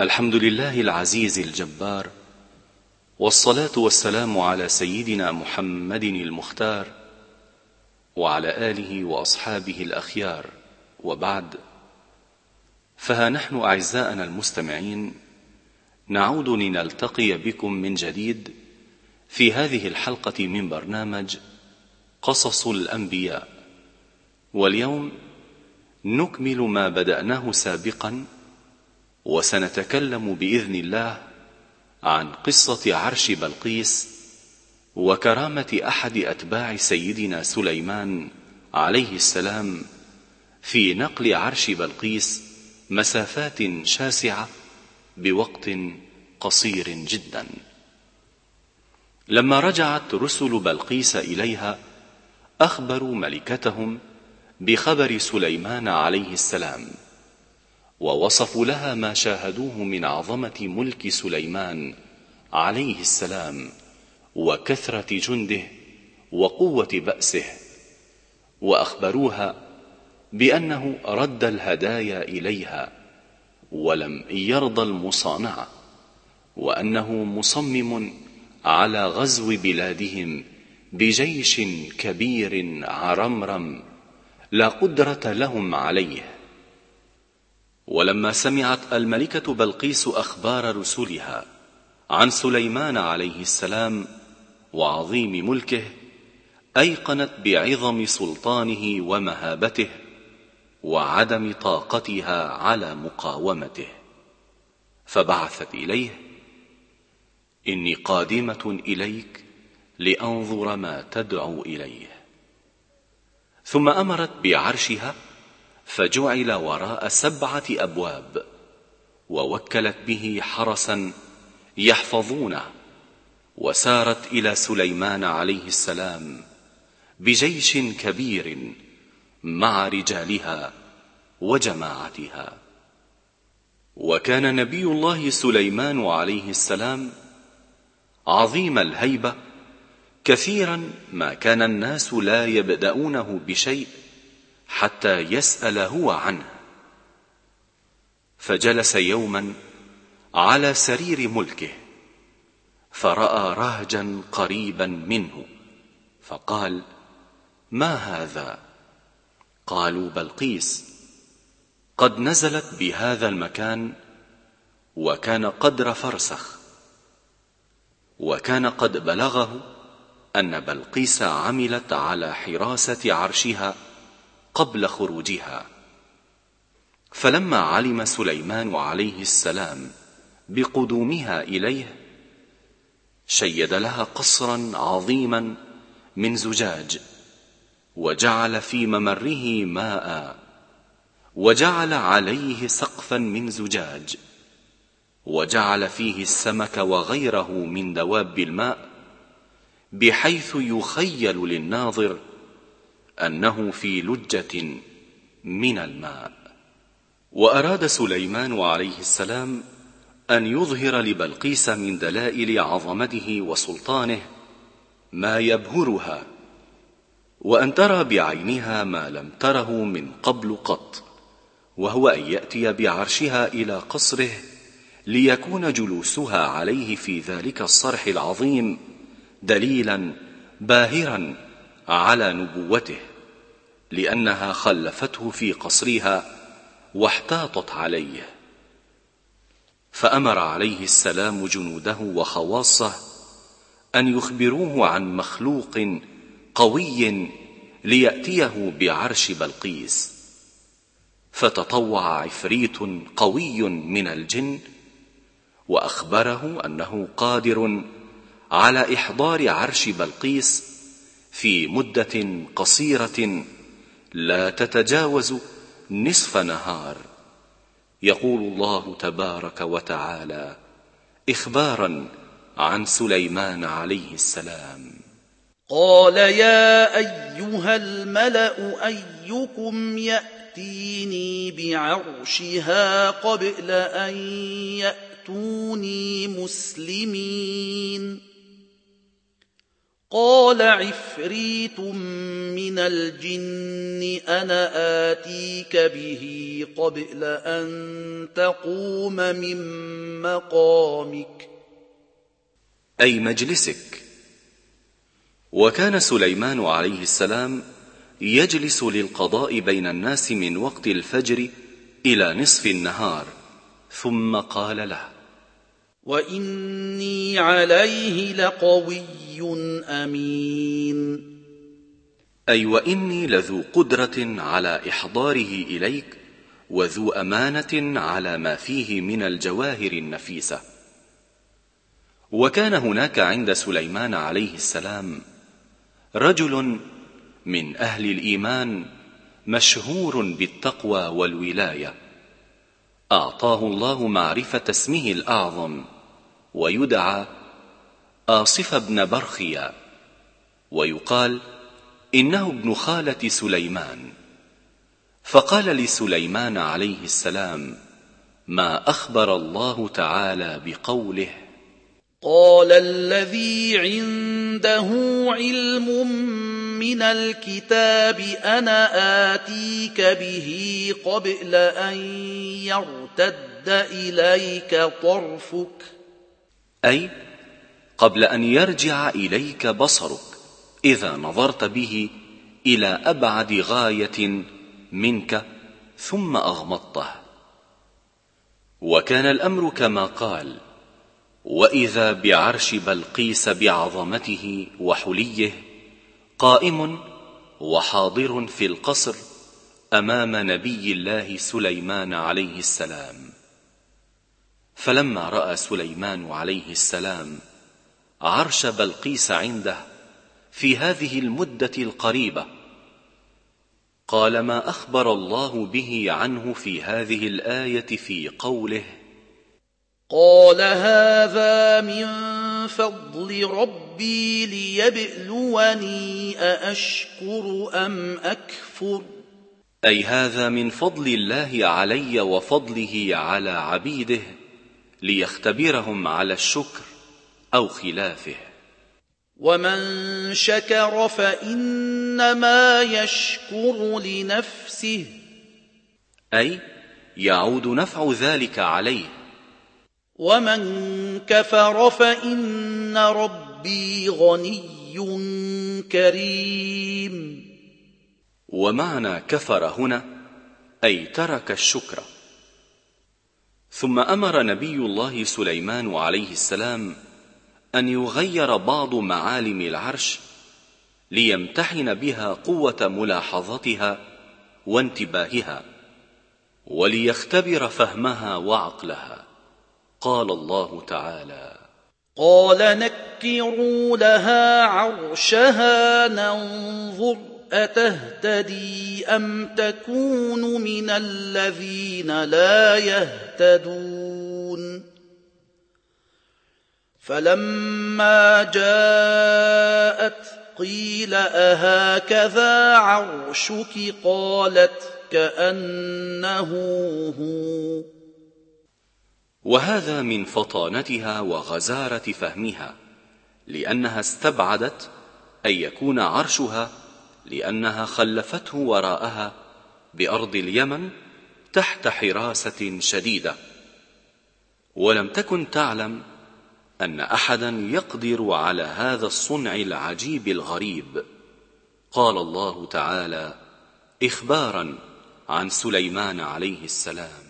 الحمد لله العزيز الجبار، والصلاة والسلام على سيدنا محمد المختار وعلى آله وأصحابه الأخيار، وبعد. فها نحن أعزائنا المستمعين نعود لنلتقي بكم من جديد في هذه الحلقة من برنامج قصص الأنبياء، واليوم نكمل ما بدأناه سابقا، وسنتكلم بإذن الله عن قصة عرش بلقيس وكرامة أحد أتباع سيدنا سليمان عليه السلام في نقل عرش بلقيس مسافات شاسعة بوقت قصير جدا. لما رجعت رسل بلقيس إليها أخبروا ملكتهم بخبر سليمان عليه السلام، ووصفوا لها ما شاهدوه من عظمة ملك سليمان عليه السلام وكثرة جنده وقوة بأسه، وأخبروها بأنه رد الهدايا إليها ولم يرضى المصانعة، وأنه مصمم على غزو بلادهم بجيش كبير عرمرم لا قدرة لهم عليه. ولما سمعت الملكة بلقيس أخبار رسلها عن سليمان عليه السلام وعظيم ملكه، أيقنت بعظم سلطانه ومهابته وعدم طاقتها على مقاومته، فبعثت إليه: إني قادمة إليك لأنظر ما تدعو إليه. ثم أمرت بعرشها فجعل وراء 7 أبواب، ووكلت به حرسا يحفظونه، وسارت إلى سليمان عليه السلام بجيش كبير مع رجالها وجماعتها. وكان نبي الله سليمان عليه السلام عظيم الهيبة، كثيرا ما كان الناس لا يبدأونه بشيء حتى يسأل هو عنه. فجلس يوما على سرير ملكه فرأى رهجا قريبا منه، فقال: ما هذا؟ قالوا: بلقيس قد نزلت بهذا المكان، وكان قدر فرسخ. وكان قد بلغه أن بلقيس عملت على حراسة عرشها قبل خروجها. فلما علم سليمان عليه السلام بقدومها إليه شيد لها قصرا عظيما من زجاج، وجعل في ممره ماء، وجعل عليه سقفا من زجاج، وجعل فيه السمك وغيره من دواب الماء، بحيث يخيل للناظر أنه في لجة من الماء. وأراد سليمان عليه السلام أن يظهر لبلقيس من دلائل عظمته وسلطانه ما يبهرها، وأن ترى بعينها ما لم تره من قبل قط، وهو أن يأتي بعرشها إلى قصره ليكون جلوسها عليه في ذلك الصرح العظيم دليلا باهرا على نبوته، لأنها خلفته في قصرها واحتاطت عليه. فأمر عليه السلام جنوده وخواصه أن يخبروه عن مخلوق قوي ليأتيه بعرش بلقيس. فتطوع عفريت قوي من الجن وأخبره أنه قادر على إحضار عرش بلقيس في مدة قصيرة لا تتجاوز نصف نهار. يقول الله تبارك وتعالى إخبارا عن سليمان عليه السلام: قال: يا أيها الملأ أيكم يأتيني بعرشها قبل أن يأتوني مسلمين؟ قال عفريت من الجن أنا آتيك به قبل أن تقوم من مقامك أي مجلسك. وكان سليمان عليه السلام يجلس للقضاء بين الناس من وقت الفجر إلى نصف النهار، ثم قال له: وإني عليه لقوي أمين. أي وإني لذو قدرة على إحضاره إليك، وذو أمانة على ما فيه من الجواهر النفيسة. وكان هناك عند سليمان عليه السلام رجل من أهل الإيمان مشهور بالتقوى والولاية، أعطاه الله معرفة اسمه الأعظم، ويدعى آصف بن برخيا، ويقال إنه ابن خالة سليمان. فقال لسليمان عليه السلام ما أخبر الله تعالى بقوله: قال الذي عنده علم من الكتاب أنا آتيك به قبل أن يرتد إليك طرفك، أي قبل أن يرجع إليك بصرك، إذا نظرت به إلى أبعد غاية منك ثم أغمضته. وكان الأمر كما قال: وإذا بعرش بلقيس بعظمته وحليه قائم وحاضر في القصر أمام نبي الله سليمان عليه السلام. فلما رأى سليمان عليه السلام عرش بلقيس عنده في هذه المدة القريبة، قال ما أخبر الله به عنه في هذه الآية في قوله: قال هذا من فضل ربي ليبلوني أأشكر أم أكفر. أي هذا من فضل الله علي وفضله على عبيده ليختبرهم على الشكر أو خلافه. ومن شكر فإنما يشكر لنفسه، أي يعود نفع ذلك عليه. ومن كفر فإن ربي غني كريم. ومعنى كفر هنا أي ترك الشكر. ثم أمر نبي الله سليمان عليه السلام أن يغير بعض معالم العرش ليمتحن بها قوة ملاحظتها وانتباهها، وليختبر فهمها وعقلها. قال الله تعالى: قال نكروا لها عرشها ننظر أتهتدي أم تكون من الذين لا يهتدون. فلما جاءت قيل أهكذا عرشك قالت كأنه هو. وهذا من فطانتها وغزارة فهمها، لأنها استبعدت أن يكون عرشها لأنها خلفته وراءها بأرض اليمن تحت حراسة شديدة، ولم تكن تعلم أن أحدا يقدر على هذا الصنع العجيب الغريب. قال الله تعالى إخبارا عن سليمان عليه السلام: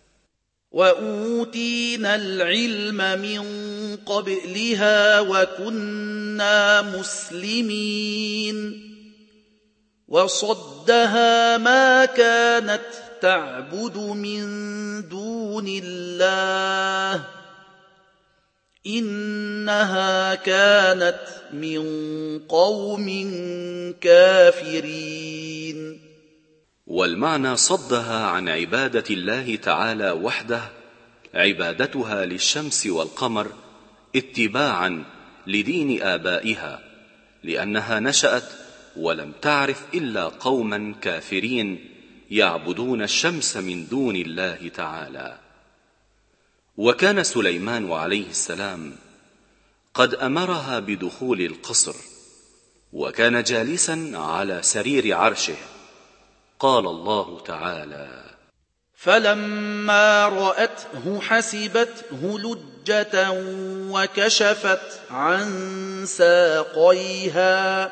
وأوتينا العلم من قبلها وكنا مسلمين. وصدها ما كانت تعبد من دون الله إنها كانت من قوم كافرين. والمعنى صدها عن عبادة الله تعالى وحده، عبادتها للشمس والقمر اتباعا لدين آبائها، لأنها نشأت ولم تعرف إلا قوما كافرين يعبدون الشمس من دون الله تعالى. وكان سليمان عليه السلام قد أمرها بدخول القصر، وكان جالسا على سرير عرشه. قال الله تعالى: فلما رأته حسبته لجة وكشفت عن ساقيها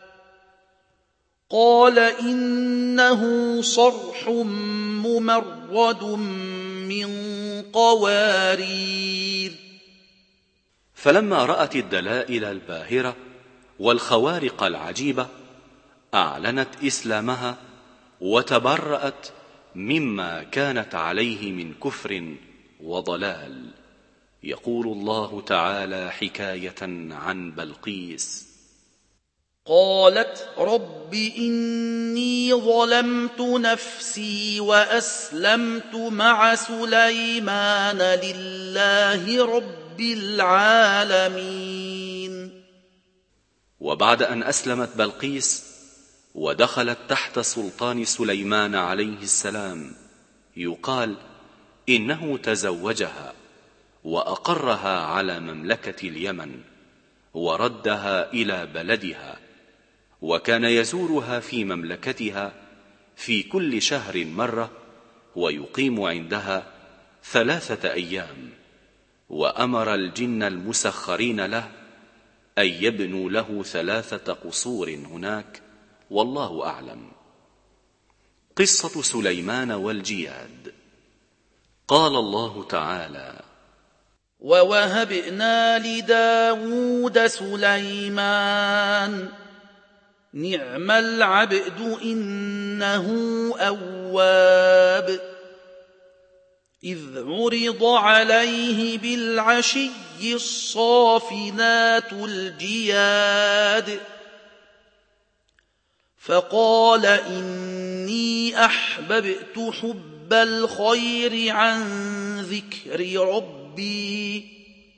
قال إنه صرح ممرد من قوارير. فلما رأت الدلائل الباهرة والخوارق العجيبة أعلنت إسلامها وتبرأت مما كانت عليه من كفر وضلال. يقول الله تعالى حكاية عن بلقيس: قالت رب إني ظلمت نفسي وأسلمت مع سليمان لله رب العالمين. وبعد أن أسلمت بلقيس ودخلت تحت سلطان سليمان عليه السلام، يقال إنه تزوجها وأقرها على مملكة اليمن وردها إلى بلدها، وكان يزورها في مملكتها في كل شهر مرة ويقيم عندها 3 أيام، وأمر الجن المسخرين له أن يبنوا له 3 قصور هناك، والله أعلم. قصة سليمان والجياد. قال الله تعالى: ووهبنا لداود سليمان نعم العبد إنه أواب إذ عرض عليه بالعشي الصافنات الجياد فقال إني أحببت حب الخير عن ذكر ربي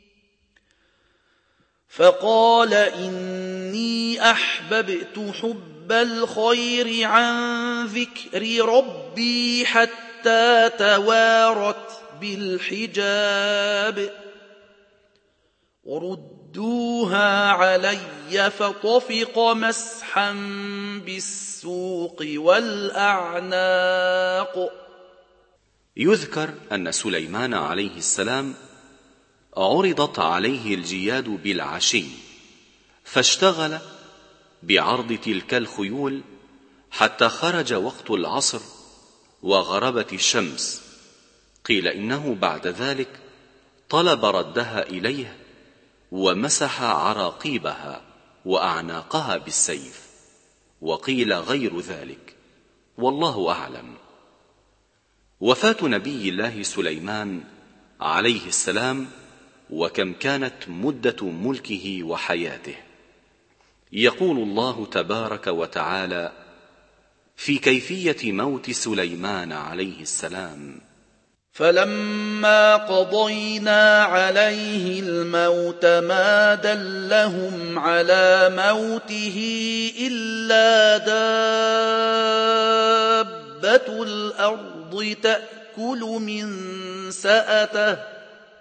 حتى توارت بالحجاب وردوها علي فطفق مسحا بالسوق والأعناق. يذكر أن سليمان عليه السلام عرضت عليه الجياد بالعشي، فاشتغل بعرض تلك الخيول حتى خرج وقت العصر وغربت الشمس. قيل إنه بعد ذلك طلب ردها إليه ومسح عراقيبها وأعناقها بالسيف، وقيل غير ذلك، والله أعلم. وفاة نبي الله سليمان عليه السلام وكم كانت مدة ملكه وحياته. يقول الله تبارك وتعالى في كيفية موت سليمان عليه السلام: فلما قضينا عليه الموت ما دلهم على موته إلا دابة الأرض تأكل من سأته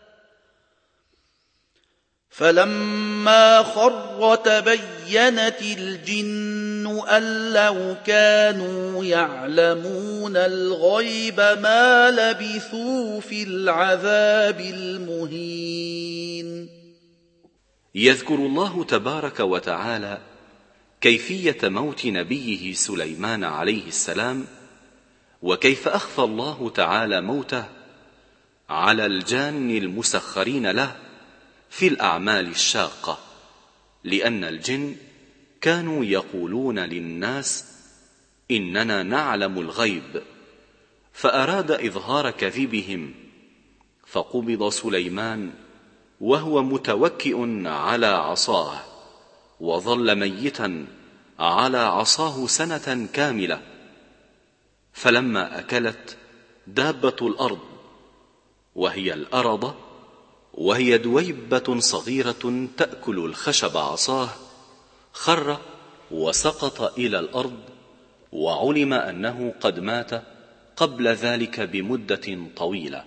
فلما خر تبينت الجن أن لو كانوا يعلمون الغيب ما لبثوا في العذاب المهين. يذكر الله تبارك وتعالى كيفية موت نبيه سليمان عليه السلام، وكيف أخفى الله تعالى موته على الجان المسخرين له في الأعمال الشاقة، لأن الجن كانوا يقولون للناس إننا نعلم الغيب، فأراد إظهار كذبهم، فقبض سليمان وهو متوكئ على عصاه، وظل ميتا على عصاه 1 كاملة. فلما أكلت دابة الأرض وهي الأرض، وهي دويبة صغيرة تأكل الخشب عصاه، خر وسقط إلى الأرض، وعلم أنه قد مات قبل ذلك بمدة طويلة.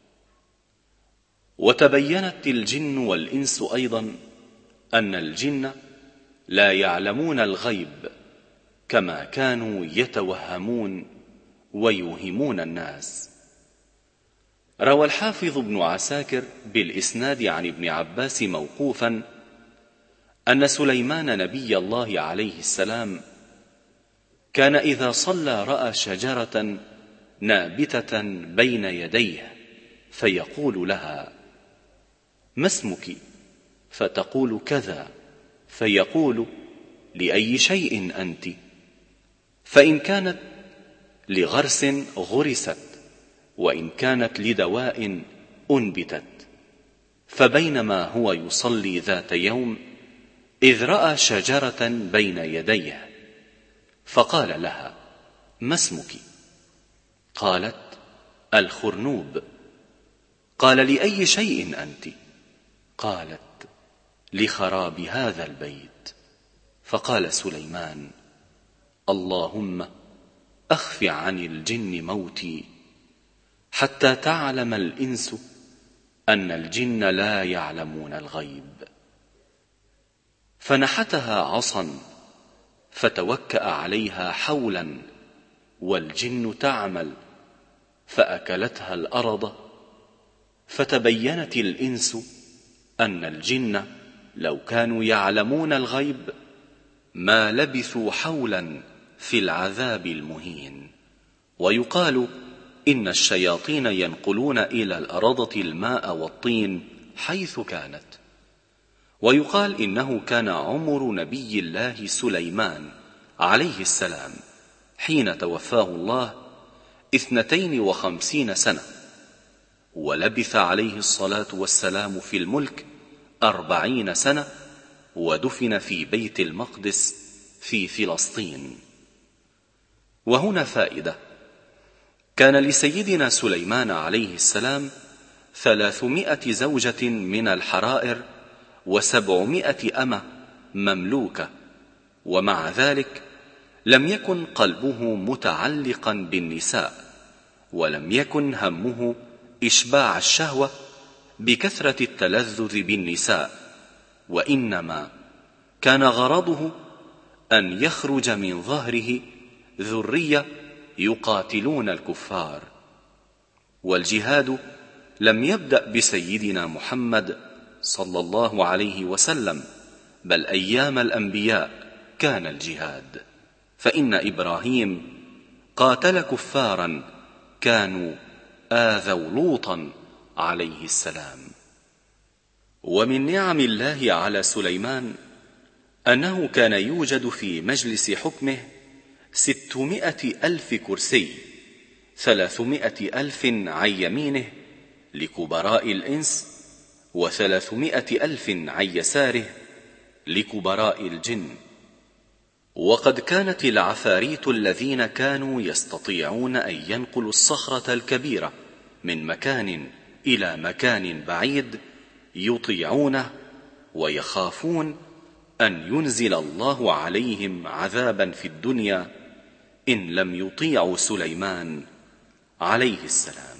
وتبينت الجن والإنس أيضا أن الجن لا يعلمون الغيب كما كانوا يتوهمون ويوهمون الناس. روى الحافظ ابن عساكر بالإسناد عن ابن عباس موقوفا أن سليمان نبي الله عليه السلام كان إذا صلى رأى شجرة نابتة بين يديه فيقول لها: ما اسمك؟ فتقول كذا، فيقول: لأي شيء أنت؟ فإن كانت لغرس غرست، وإن كانت لدواء أنبتت. فبينما هو يصلي ذات يوم إذ رأى شجرة بين يديه فقال لها: ما اسمك؟ قالت: الخرنوب. قال: لأي شيء أنت؟ قالت: لخراب هذا البيت. فقال سليمان: اللهم أخف عن الجن موتي حتى تعلم الإنس أن الجن لا يعلمون الغيب. فنحتها عصا فتوكأ عليها حولا والجن تعمل، فأكلتها الأرض. فتبينت الإنس أن الجن لو كانوا يعلمون الغيب ما لبثوا حولا في العذاب المهين. ويقال إن الشياطين ينقلون إلى الأرض الماء والطين حيث كانت. ويقال إنه كان عمر نبي الله سليمان عليه السلام حين توفاه الله 52 سنة، ولبث عليه الصلاة والسلام في الملك 40 سنة، ودفن في بيت المقدس في فلسطين. وهنا فائدة: كان لسيدنا سليمان عليه السلام 300 زوجة من الحرائر و700 أمة مملوكة، ومع ذلك لم يكن قلبه متعلقا بالنساء، ولم يكن همه إشباع الشهوة بكثرة التلذذ بالنساء، وإنما كان غرضه أن يخرج من ظهره ذرية يقاتلون الكفار. والجهاد لم يبدأ بسيدنا محمد صلى الله عليه وسلم، بل أيام الأنبياء كان الجهاد، فإن إبراهيم قاتل كفارا كانوا آذوا لوطا عليه السلام. ومن نعم الله على سليمان أنه كان يوجد في مجلس حكمه 600,000 كرسي، 300,000 عن يمينه لكبراء الإنس، و300,000 عن يساره لكبراء الجن. وقد كانت العفاريت الذين كانوا يستطيعون أن ينقلوا الصخرة الكبيرة من مكان إلى مكان بعيد يطيعونه ويخافون أن ينزل الله عليهم عذابا في الدنيا إن لم يطيعوا سليمان عليه السلام.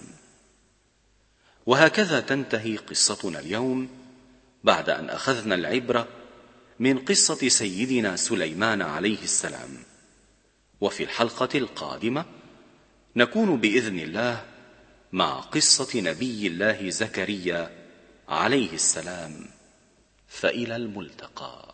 وهكذا تنتهي قصتنا اليوم بعد أن أخذنا العبرة من قصة سيدنا سليمان عليه السلام. وفي الحلقة القادمة نكون بإذن الله مع قصة نبي الله زكريا عليه السلام، فإلى الملتقى.